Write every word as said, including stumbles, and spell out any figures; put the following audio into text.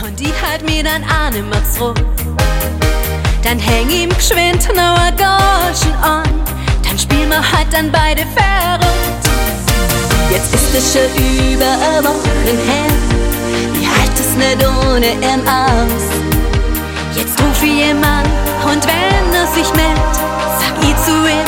und die halt mir dann auch nimmer zurück. Dann häng ihm geschwind noch ein Goschen an, dann spielen wir halt dann beide verrückt. Jetzt ist es schon über eine Woche her, ich halt es nicht ohne ihn aus. Jetzt ruf ich ihn an und wenn er sich meldet, sag ich zu ihm: